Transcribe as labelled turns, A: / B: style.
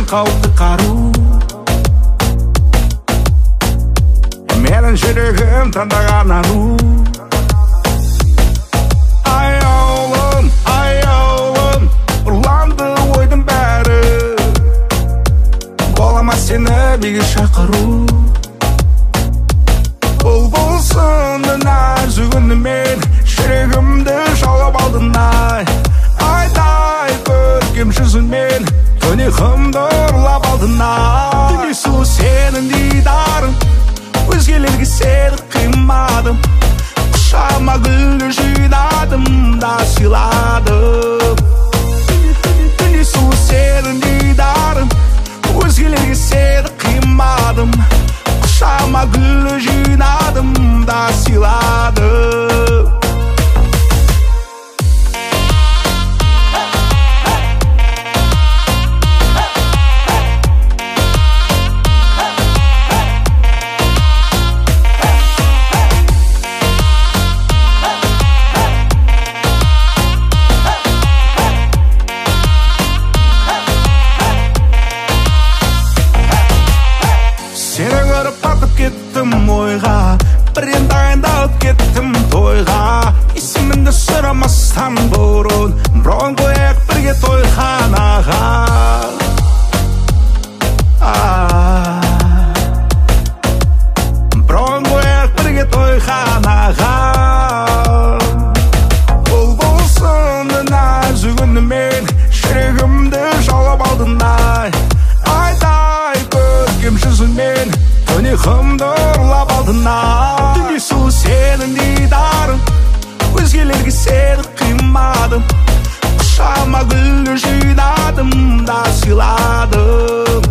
A: қауіпті қару. Менің жүрегім таңдаған ару. Аяулым, ұрланды ойдың бәрі. Болама сені биге шақыру. Бұлбұлсынды нәзік үнімен жүрегімді жаулап алдың ай. Айдай көркем жүзіңмен тұнығымды ұрлап алдың ай. Дүниесу сенің дидарың, өзгелерге сені қимадым. Құшағыма гүл жинадым да сыйладым. Дүниесу сенің дидарың, өзгелерге сені қимадым. Құшағыма гүл жинадым да сыйладым. Сені көріп батып кеттім ойға, бірден дайындалып кеттім тойға. Есіміңді сұрамастан бұрын бұрын қояйық бірге тойханаға. Бұрын қояйық бірге тойханаға. Бұлбұлсынды нәзік үнімен жүрегімді жаулап алдың ай. Айдай көркем жүзіңмен тұнығымды ұрлап алдың ай. Дүниесу сенің дидарың, өзгелерге сені қимадым. Құшағыма гүл жинадым да сыйладым.